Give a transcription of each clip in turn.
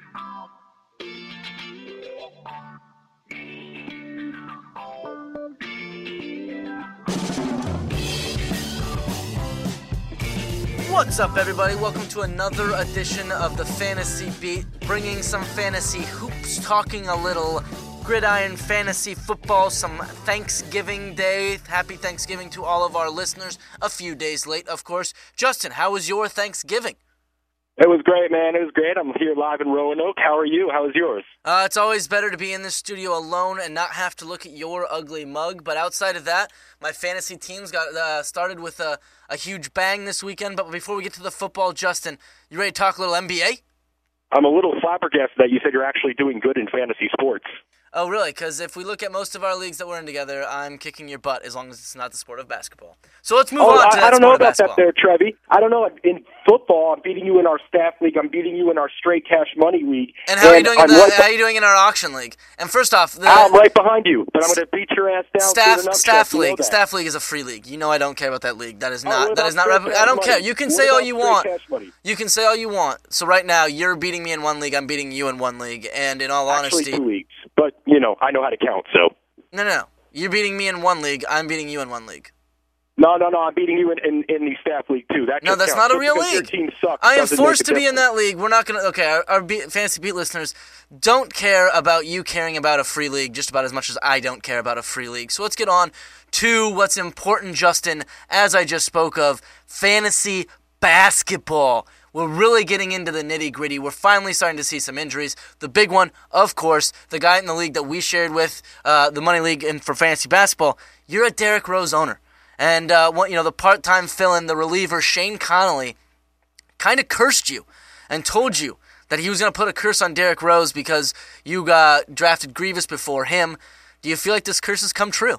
What's up, everybody? Welcome to another edition of the Fantasy Beat, bringing some fantasy hoops, talking a little gridiron fantasy football, some Thanksgiving Day. Happy Thanksgiving to all of our listeners. A few days late, of course. Justin, how was your Thanksgiving? It was great, man. It was great. I'm here live in Roanoke. How are you? How was yours? It's always better to be in the studio alone and not have to look at your ugly mug. But outside of that, my fantasy teams got started with a huge bang this weekend. But before we get to the football, Justin, you ready to talk a little NBA? I'm a little flabbergasted that you said you're actually doing good in fantasy sports. Oh, really? Because if we look at most of our leagues that we're in together, I'm kicking your butt as long as it's not the sport of basketball. So let's move on to that I don't know about basketball. that there, Trevi. I don't know. In football, I'm beating you in our staff league. I'm beating you in our straight cash money league. And how are you doing in our auction league? And first off, I'm right behind you, but I'm going to beat your ass down. Staff league. Staff league is a free league. You know I don't care about that league. That is not. I don't care. You can say all you want. You can say all you want. So right now, you're beating me in one league. I'm beating you in one league. And in all honesty, actually 2 leagues. But I know how to count. So no. You're beating me in one league. I'm beating you in one league. No, I'm beating you in the staff league too. No, that's not a real league. Your team sucks. I am forced to be in that league. We're not going to... Okay, our Fantasy Beat listeners don't care about you caring about a free league just about as much as I don't care about a free league. So let's get on to what's important, Justin, as I just spoke of, fantasy basketball. We're really getting into the nitty-gritty. We're finally starting to see some injuries. The big one, of course, the guy in the league that we shared with, the Money League and for fantasy basketball, you're a Derrick Rose owner. And, the part-time fill-in, the reliever, Shane Connolly, kind of cursed you and told you that he was going to put a curse on Derrick Rose because you got drafted Grievous before him. Do you feel like this curse has come true?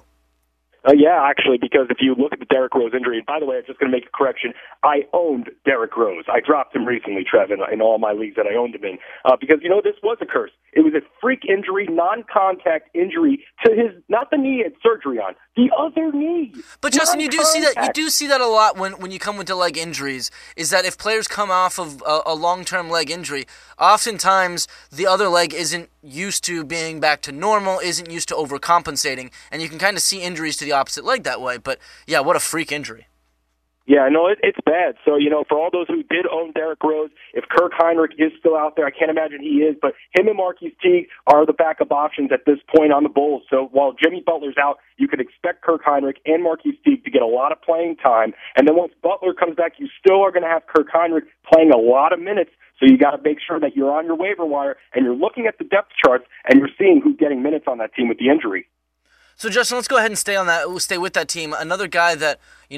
Yeah, actually, because if you look at the Derrick Rose injury, and by the way, I'm just going to make a correction. I owned Derrick Rose. I dropped him recently, Trev, in all my leagues that I owned him in, because, this was a curse. It was a freak injury, non-contact injury to his, not the knee he had surgery on, the other knee. But Justin, you do see that a lot when you come into leg injuries, is that if players come off of a long-term leg injury, oftentimes the other leg isn't used to being back to normal, isn't used to overcompensating, and you can kind of see injuries to the opposite leg that way. But yeah, what a freak injury. Yeah, no, it's bad. So, for all those who did own Derrick Rose, if Kirk Heinrich is still out there, I can't imagine he is, but him and Marquise Teague are the backup options at this point on the Bulls. So while Jimmy Butler's out, you could expect Kirk Heinrich and Marquise Teague to get a lot of playing time. And then once Butler comes back, you still are going to have Kirk Heinrich playing a lot of minutes. So you got to make sure that you're on your waiver wire and you're looking at the depth charts and you're seeing who's getting minutes on that team with the injury. So Justin, let's go ahead and stay with that team. Another guy that,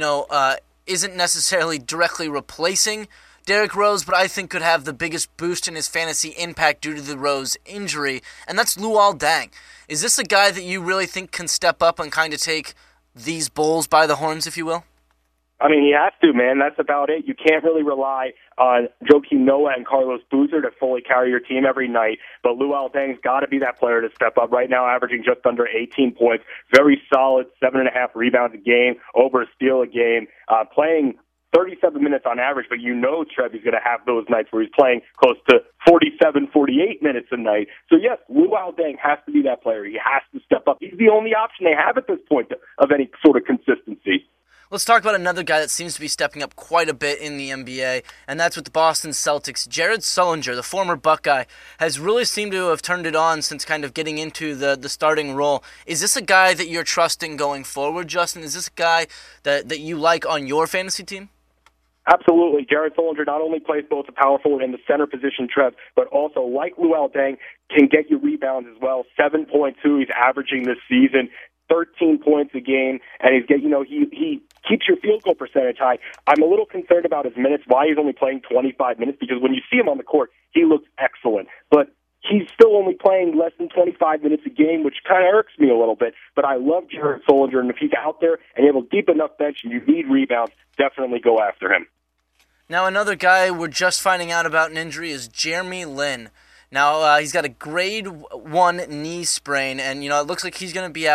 isn't necessarily directly replacing Derrick Rose, but I think could have the biggest boost in his fantasy impact due to the Rose injury, and that's Luol Deng. Is this a guy that you really think can step up and kind of take these Bulls by the horns, if you will? I mean, he has to, man. That's about it. You can't really rely on Joakim Noah and Carlos Boozer to fully carry your team every night, but Luol Deng's got to be that player to step up. Right now, averaging just under 18 points, very solid, 7.5 rebounds a game, over a steal a game, playing 37 minutes on average, but Trevi's going to have those nights where he's playing close to 47, 48 minutes a night. So, yes, Luol Deng has to be that player. He has to step up. He's the only option they have at this point of any sort of consistency. Let's talk about another guy that seems to be stepping up quite a bit in the NBA, and that's with the Boston Celtics. Jared Sullinger, the former Buckeye, has really seemed to have turned it on since kind of getting into the starting role. Is this a guy that you're trusting going forward, Justin? Is this a guy that you like on your fantasy team? Absolutely. Jared Sullinger not only plays both the power forward and the center position, Trev, but also, like Luol Deng, can get you rebounds as well. 7.2 he's averaging this season. 13 points a game, and he keeps your field goal percentage high. I'm a little concerned about his minutes, why he's only playing 25 minutes, because when you see him on the court, he looks excellent. But he's still only playing less than 25 minutes a game, which kind of irks me a little bit. But I love Jared Sullinger, and if he's out there and you have a deep enough bench and you need rebounds, definitely go after him. Now, another guy we're just finding out about an injury is Jeremy Lin. Now, he's got a grade 1 knee sprain, and, it looks like he's going to be out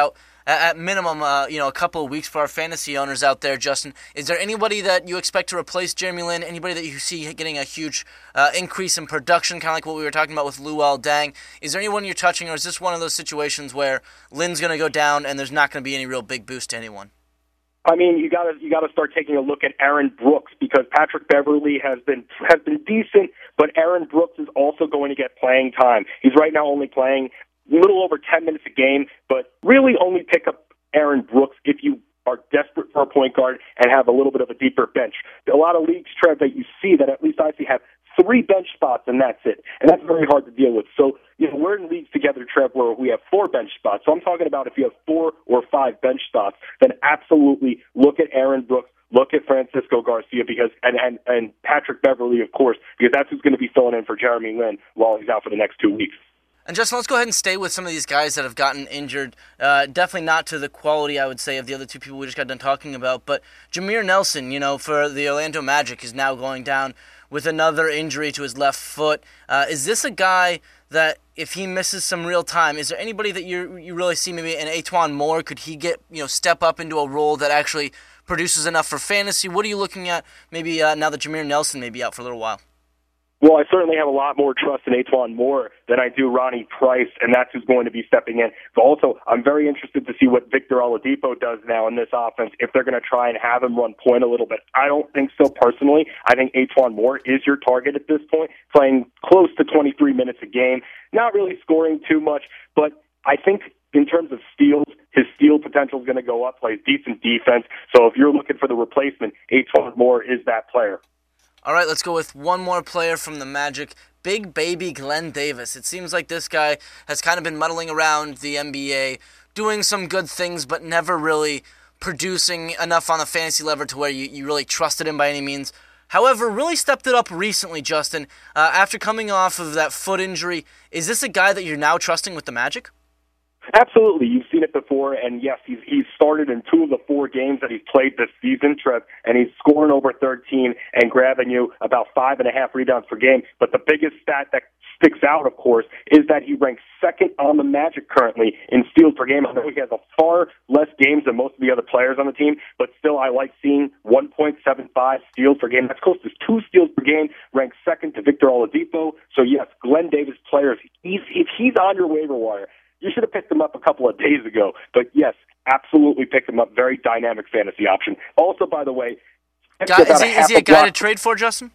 at minimum, a couple of weeks for our fantasy owners out there, Justin. Is there anybody that you expect to replace Jeremy Lin? Anybody that you see getting a huge increase in production, kind of like what we were talking about with Luol Deng? Is there anyone you're touching, or is this one of those situations where Lin's going to go down and there's not going to be any real big boost to anyone? I mean, you gotta start taking a look at Aaron Brooks, because Patrick Beverley has been decent, but Aaron Brooks is also going to get playing time. He's right now only playing a little over 10 minutes a game, but really only pick up Aaron Brooks if you are desperate for a point guard and have a little bit of a deeper bench. A lot of leagues, Trev, that you see that at least I see have 3 bench spots, and that's it. And that's very hard to deal with. So, we're in leagues together, Trev, where we have 4 bench spots. So I'm talking about if you have 4 or 5 bench spots, then absolutely look at Aaron Brooks, look at Francisco Garcia, because and Patrick Beverley, of course, because that's who's going to be filling in for Jeremy Lin while he's out for the next 2 weeks. And Justin, let's go ahead and stay with some of these guys that have gotten injured. Definitely not to the quality, I would say, of the other 2 people we just got done talking about. But Jameer Nelson, for the Orlando Magic, is now going down with another injury to his left foot. Is this a guy that, if he misses some real time, is there anybody that you really see, maybe an E'Twaun Moore? Could he get step up into a role that actually produces enough for fantasy? What are you looking at maybe now that Jameer Nelson may be out for a little while? Well, I certainly have a lot more trust in E'Twaun Moore than I do Ronnie Price, and that's who's going to be stepping in. But also, I'm very interested to see what Victor Oladipo does now in this offense, if they're going to try and have him run point a little bit. I don't think so personally. I think E'Twaun Moore is your target at this point, playing close to 23 minutes a game, not really scoring too much, but I think in terms of steals, his steal potential is going to go up, plays decent defense. So if you're looking for the replacement, E'Twaun Moore is that player. All right, let's go with one more player from the Magic, Big Baby Glenn Davis. It seems like this guy has kind of been muddling around the NBA, doing some good things, but never really producing enough on the fantasy level to where you really trusted him by any means. However, really stepped it up recently, Justin. After coming off of that foot injury, is this a guy that you're now trusting with the Magic? Absolutely. You've seen it before, and yes, he's started in 2 of the 4 games that he's played this season, Trev, and he's scoring over 13 and grabbing you about 5.5 rebounds per game. But the biggest stat that sticks out, of course, is that he ranks second on the Magic currently in steals per game. I know he has a far less games than most of the other players on the team, but still I like seeing 1.75 steals per game. That's close to 2 steals per game, ranks second to Victor Oladipo. So yes, Glenn Davis players, if he's on your waiver wire, you should have picked him up a couple of days ago. But yes, absolutely pick him up. Very dynamic fantasy option. Also, by the way, is he a guy to trade for, Justin?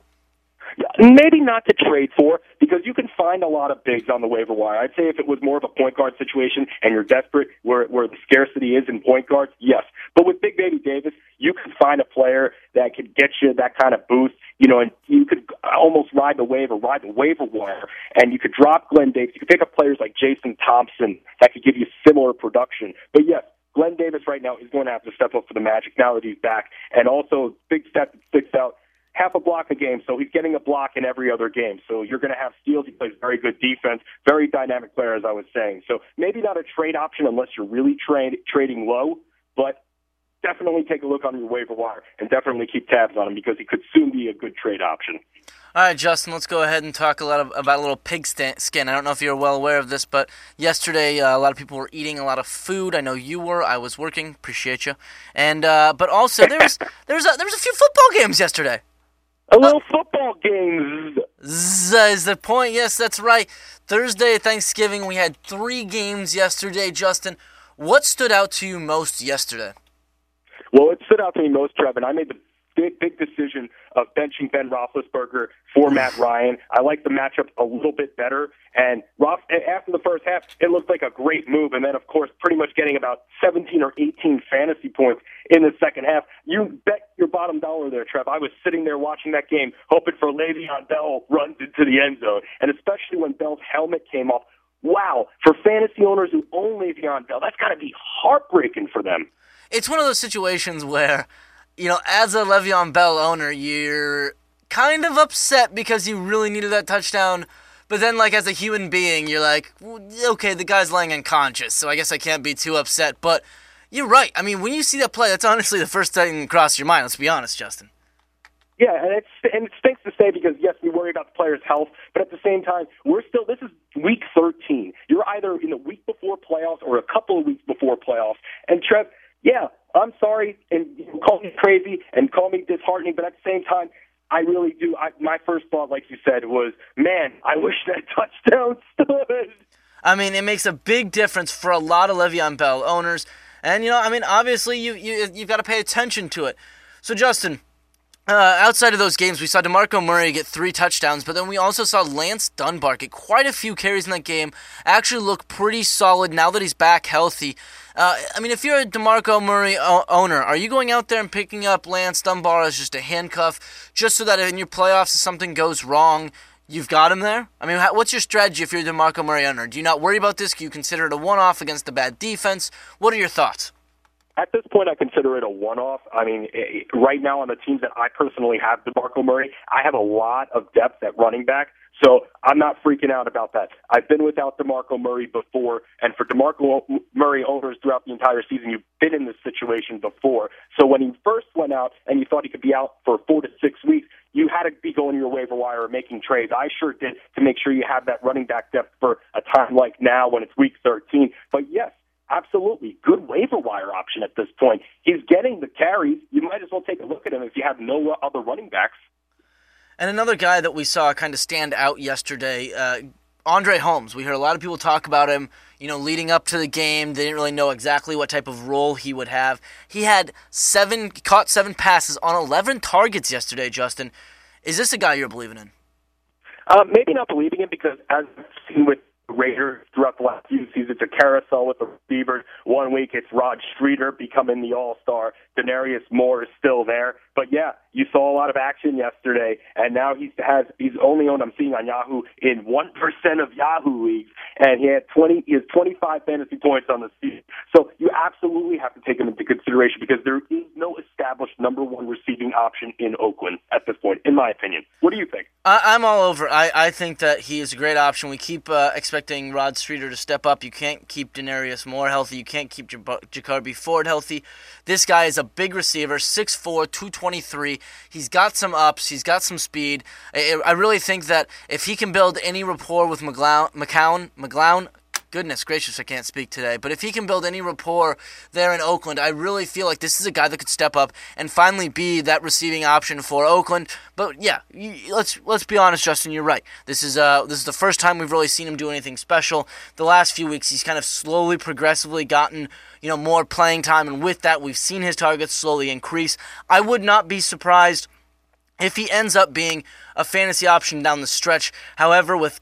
Maybe not to trade for, because you can find a lot of bigs on the waiver wire. I'd say if it was more of a point guard situation and you're desperate where the scarcity is in point guards, yes. But with Big Baby Davis, you can find a player that could get you that kind of boost, and you could almost ride the waiver wire, and you could drop Glenn Davis. You could pick up players like Jason Thompson that could give you similar production. But yes, Glenn Davis right now is going to have to step up for the Magic now that he's back. And also, big step that sticks out, half a block a game, so he's getting a block in every other game. So you're going to have steals. He plays very good defense, very dynamic player, as I was saying. So maybe not a trade option unless you're really trading low, but definitely take a look on your waiver wire and definitely keep tabs on him, because he could soon be a good trade option. All right, Justin, let's go ahead and talk about a little pig skin. I don't know if you're well aware of this, but yesterday a lot of people were eating a lot of food. I know you were. I was working. Appreciate you. And but also there was a few football games yesterday. A little football games. Is the point? Yes, that's right. Thursday, Thanksgiving, we had 3 games yesterday. Justin, what stood out to you most yesterday? Well, it stood out to me most, Trev, and I made the big decision of benching Ben Roethlisberger for Matt Ryan. I like the matchup a little bit better, and after the first half, it looked like a great move, and then, of course, pretty much getting about 17 or 18 fantasy points in the second half. You bet your bottom dollar there, Trev. I was sitting there watching that game, hoping for Le'Veon Bell runs into the end zone, and especially when Bell's helmet came off. Wow, for fantasy owners who own Le'Veon Bell, that's got to be heartbreaking for them. It's one of those situations where, as a Le'Veon Bell owner, you're kind of upset because you really needed that touchdown. But then, as a human being, you're like, well, okay, the guy's laying unconscious, so I guess I can't be too upset. But you're right. I mean, when you see that play, that's honestly the first thing that crosses your mind. Let's be honest, Justin. Yeah, and it stinks to say because, yes, we worry about the player's health, but at the same time, this is week 13. You're either in the week before playoffs or a couple of weeks before playoffs. And Trev, yeah, I'm sorry, and call me crazy and call me disheartening, but at the same time, I really do. My first thought, like you said, was, man, I wish that touchdown stood. I mean, it makes a big difference for a lot of Le'Veon Bell owners. And, obviously you've got to pay attention to it. So, Justin, outside of those games, we saw DeMarco Murray get 3 touchdowns, but then we also saw Lance Dunbar get quite a few carries in that game, actually look pretty solid now that he's back healthy. If you're a DeMarco Murray owner, are you going out there and picking up Lance Dunbar as just a handcuff, just so that in your playoffs, if something goes wrong, you've got him there? What's your strategy if you're a DeMarco Murray owner? Do you not worry about this? Do you consider it a one-off against a bad defense? What are your thoughts? At this point, I consider it a one-off. Right now on the teams that I personally have DeMarco Murray, I have a lot of depth at running back, so I'm not freaking out about that. I've been without DeMarco Murray before, and for DeMarco Murray owners throughout the entire season, you've been in this situation before. So when he first went out and you thought he could be out for 4 to 6 weeks, you had to be going your waiver wire or making trades. I sure did, to make sure you have that running back depth for a time like now when it's week 13. But yes, absolutely. Good waiver wire option at this point. He's getting the carries. You might as well take a look at him if you have no other running backs. And another guy that we saw kind of stand out yesterday, Andre Holmes. We heard a lot of people talk about him, leading up to the game. They didn't really know exactly what type of role he would have. He had caught 7 passes on 11 targets yesterday, Justin. Is this a guy you're believing in? Maybe not believing in, because as I've seen with Raiders throughout the last few seasons, it's a carousel with the receivers. 1 week it's Rod Streeter becoming the all-star. Denarius Moore is still there. But yeah, you saw a lot of action yesterday, and now he's only owned, I'm seeing on Yahoo, in 1% of Yahoo leagues, and he has 25 fantasy points on the season. So you absolutely have to take him into consideration, because there is no established number 1 receiving option in Oakland at this point, in my opinion. What do you think? I'm all over. I think that he is a great option. We keep expecting Rod Streeter to step up. You can't keep Denarius Moore healthy. You can't keep Jacoby Ford healthy. This guy is a big receiver, 6'4", 223. He's got some ups. He's got some speed. I really think that if he can build any rapport with McClown, goodness gracious, I can't speak today. But if he can build any rapport there in Oakland, I really feel like this is a guy that could step up and finally be that receiving option for Oakland. But yeah, let's be honest, Justin, you're right. This is the first time we've really seen him do anything special. The last few weeks, he's kind of slowly, progressively gotten more playing time, and with that, we've seen his targets slowly increase. I would not be surprised if he ends up being a fantasy option down the stretch. However, with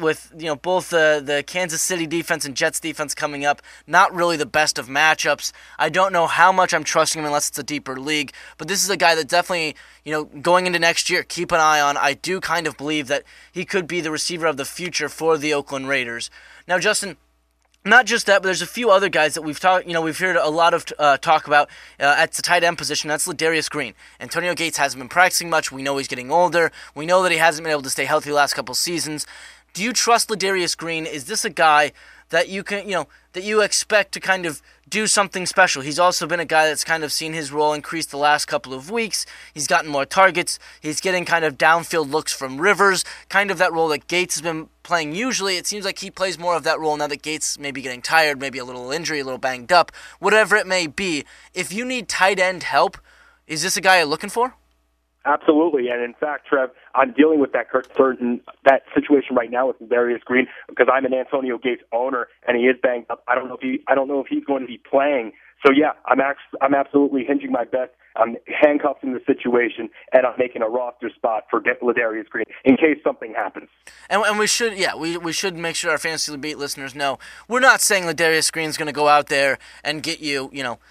both the Kansas City defense and Jets defense coming up, not really the best of matchups. I don't know how much I'm trusting him unless it's a deeper league. But this is a guy that definitely, going into next year, keep an eye on. I do kind of believe that he could be the receiver of the future for the Oakland Raiders. Now, Justin, not just that, but there's a few other guys that we've heard a lot of talk about at the tight end position. That's Ladarius Green. Antonio Gates hasn't been practicing much. We know he's getting older. We know that he hasn't been able to stay healthy the last couple seasons. Do you trust Ladarius Green? Is this a guy that you can, that you expect to kind of do something special? He's also been a guy that's kind of seen his role increase the last couple of weeks. He's gotten more targets. He's getting kind of downfield looks from Rivers, kind of that role that Gates has been playing usually. It seems like he plays more of that role now that Gates may be getting tired, maybe a little injury, a little banged up, whatever it may be. If you need tight end help, is this a guy you're looking for? Absolutely, and in fact, Trev, I'm dealing with that situation right now with Ladarius Green, because I'm an Antonio Gates owner, and he is banged up. I don't know if he's going to be playing. So yeah, I'm absolutely hinging my bet. I'm handcuffed in the situation, and I'm making a roster spot for Ladarius Green in case something happens. And we should, we should make sure our Fantasy Beat listeners know we're not saying Ladarius Green's going to go out there and get you,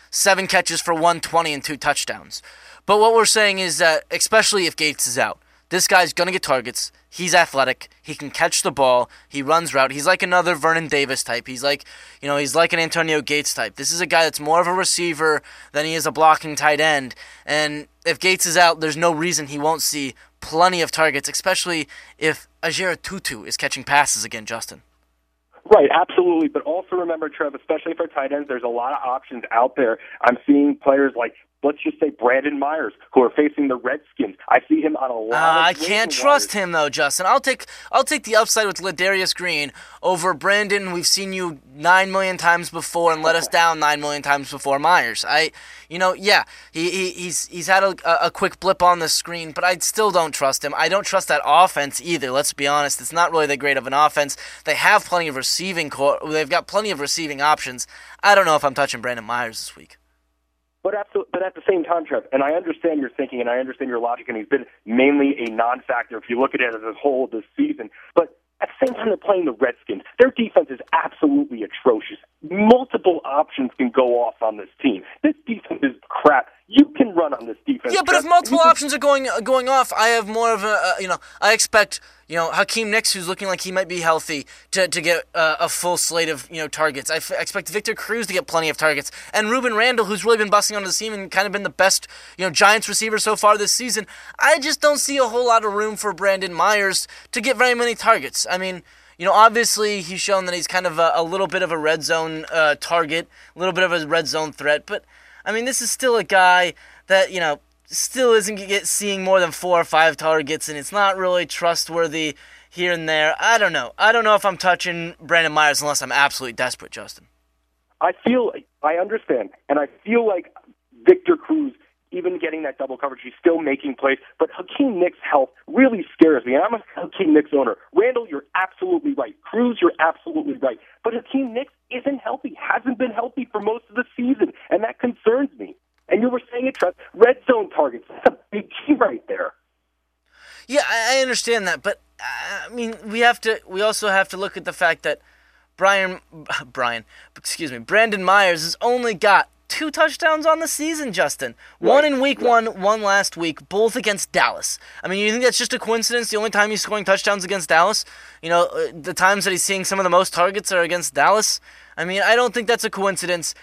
7 catches for 120 and 2 touchdowns. But what we're saying is that, especially if Gates is out, this guy's going to get targets. He's athletic. He can catch the ball. He runs route. He's like another Vernon Davis type. He's like, he's like an Antonio Gates type. This is a guy that's more of a receiver than he is a blocking tight end. And if Gates is out, there's no reason he won't see plenty of targets, especially if Ajere Tutu is catching passes again, Justin. Right, absolutely. But also remember, Trev, especially for tight ends, there's a lot of options out there. I'm seeing players like let's just say Brandon Myers, who are facing the Redskins. I see him on a lot of I can't trust him though, Justin. I'll take the upside with Ladarius Green over Brandon. We've seen you 9 million times before and let us down 9 million times before Myers. He's had a quick blip on the screen, but I still don't trust him. I don't trust that offense either. Let's be honest. It's not really that great of an offense. They have plenty of they've got plenty of receiving options. I don't know if I'm touching Brandon Myers this week. But at the same time, Trev, and I understand your thinking and I understand your logic, and he's been mainly a non-factor if you look at it as a whole this season. But at the same time, they're playing the Redskins. Their defense is absolutely atrocious. Multiple options can go off on this team. This defense is crap. You can run on this defense. Yeah, but if multiple options are going off, I have more of I expect Hakeem Nicks, who's looking like he might be healthy, to get a full slate of targets. I expect Victor Cruz to get plenty of targets, and Ruben Randall, who's really been busting onto the scene and kind of been the best Giants receiver so far this season. I just don't see a whole lot of room for Brandon Myers to get very many targets. I mean, obviously he's shown that he's kind of a little bit of a red zone target, a little bit of a red zone threat, but I mean, this is still a guy that, still isn't seeing more than 4 or 5 targets, and it's not really trustworthy here and there. I don't know. I don't know if I'm touching Brandon Myers unless I'm absolutely desperate, Justin. I understand, and I feel like Victor Cruz, even getting that double coverage, he's still making plays, but Hakeem Nicks' health really scares me, and I'm a Hakeem Nicks owner. Randall, you're absolutely right. Cruz, you're absolutely right. But Hakeem Nicks isn't healthy, hasn't been healthy for most of the season, and that concerns me. And you were saying it, Trev, red zone targets, that's a big key right there. Yeah, I understand that, but I mean, we also have to look at the fact that Brandon Myers has only got 2 touchdowns on the season, Justin. One in week 1, one last week, both against Dallas. I mean, you think that's just a coincidence? The only time he's scoring touchdowns against Dallas? The times that he's seeing some of the most targets are against Dallas? I mean, I don't think that's a coincidence.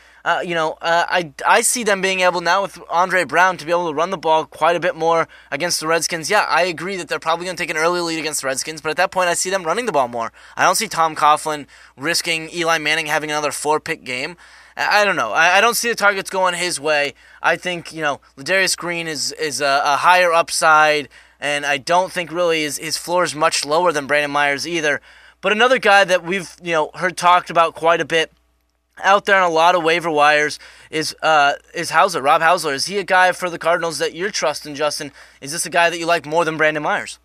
I see them being able now with Andre Brown to be able to run the ball quite a bit more against the Redskins. Yeah, I agree that they're probably going to take an early lead against the Redskins, but at that point I see them running the ball more. I don't see Tom Coughlin risking Eli Manning having another 4-pick game. I don't know. I don't see the targets going his way. I think, Ladarius Green is a higher upside, and I don't think really his floor is much lower than Brandon Myers either. But another guy that we've, heard talked about quite a bit out there on a lot of waiver wires is Hauser, Rob Hauser. Is he a guy for the Cardinals that you're trusting, Justin? Is this a guy that you like more than Brandon Myers?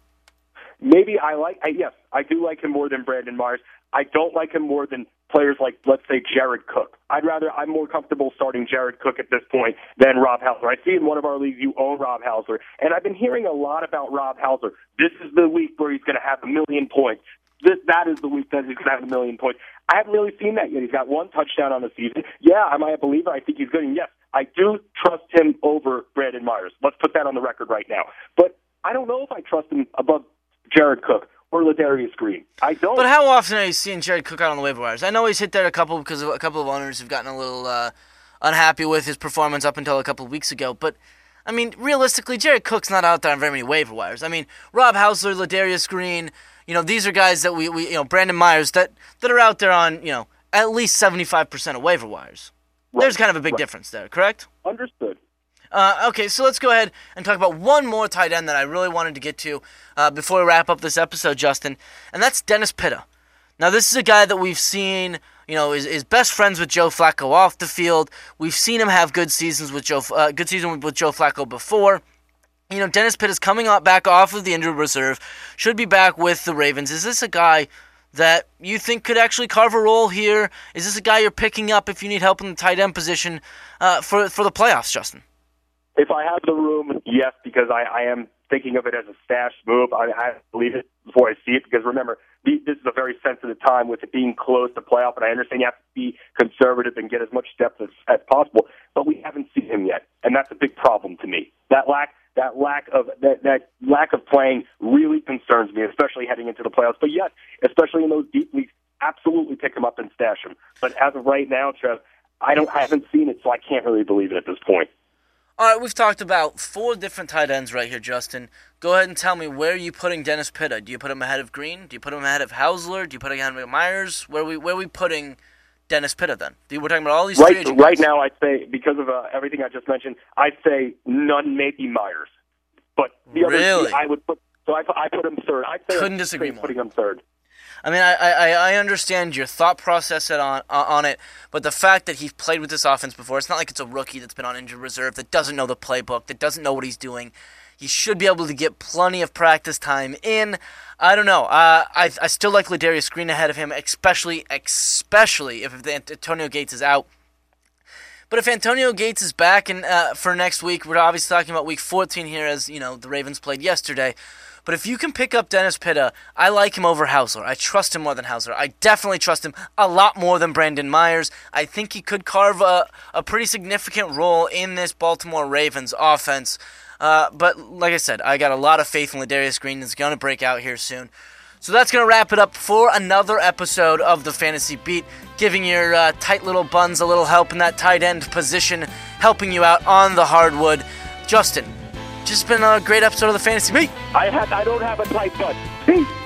Maybe yes, I do like him more than Brandon Myers. I don't like him more than players like, let's say, Jared Cook. I'm more comfortable starting Jared Cook at this point than Rob Hauser. I see in one of our leagues you own Rob Hauser, and I've been hearing a lot about Rob Hauser. This is the week where he's going to have 1 million points. That is the week that he's going to have 1 million points. I haven't really seen that yet. He's got 1 touchdown on the season. Yeah, am I a believer? I think he's good. And yes, I do trust him over Brandon Myers. Let's put that on the record right now. But I don't know if I trust him above Jared Cook or Ladarius Green. I don't. But how often are you seeing Jared Cook out on the waiver wires? I know he's hit there a couple because a couple of owners have gotten a little unhappy with his performance up until a couple of weeks ago. But, I mean, realistically, Jared Cook's not out there on very many waiver wires. I mean, Rob Hauser, Ladarius Green, these are guys that we Brandon Myers, that are out there on, at least 75% of waiver wires. Right. There's kind of a big difference there, correct? Understood. Okay, so let's go ahead and talk about one more tight end that I really wanted to get to before we wrap up this episode, Justin, and that's Dennis Pitta. Now, this is a guy that we've seen, is best friends with Joe Flacco off the field. We've seen him have good seasons with Joe Flacco before. Dennis Pitta is coming back off of the injured reserve, should be back with the Ravens. Is this a guy that you think could actually carve a role here? Is this a guy you're picking up if you need help in the tight end position for the playoffs, Justin? If I have the room, yes, because I am thinking of it as a stash move. I have to believe it before I see it, because remember, this is a very sensitive time with it being close to playoff, and I understand you have to be conservative and get as much depth as possible, but we haven't seen him yet, and that's a big problem to me. That lack of playing really concerns me, especially heading into the playoffs. But yes, especially in those deep leagues, absolutely pick him up and stash him. But as of right now, Trev, I haven't seen it, so I can't really believe it at this point. All right, we've talked about 4 different tight ends right here, Justin. Go ahead and tell me, where are you putting Dennis Pitta? Do you put him ahead of Green? Do you put him ahead of Hausler? Do you put him ahead of Myers? Where are we putting Dennis Pitta then? We're talking about all these free agent right guys. now, I'd say, because of everything I just mentioned, I'd say none, maybe Myers. But the other two, I would put. So I put him third. I'd say couldn't disagree more. Putting him third. I mean, I understand your thought process on it, but the fact that he's played with this offense before, it's not like it's a rookie that's been on injured reserve, that doesn't know the playbook, that doesn't know what he's doing. He should be able to get plenty of practice time in. I don't know. I still like Ladarius Green ahead of him, especially if Antonio Gates is out. But if Antonio Gates is back for next week, we're obviously talking about week 14 here, as you know the Ravens played yesterday. But if you can pick up Dennis Pitta, I like him over Hausler. I trust him more than Hausler. I definitely trust him a lot more than Brandon Myers. I think he could carve a pretty significant role in this Baltimore Ravens offense. But like I said, I got a lot of faith in Ladarius Green. He's going to break out here soon. So that's going to wrap it up for another episode of the Fantasy Beat, giving your tight little buns a little help in that tight end position, helping you out on the hardwood. Justin, just been a great episode of the Fantasy Beat. I don't have a tight butt. Peace.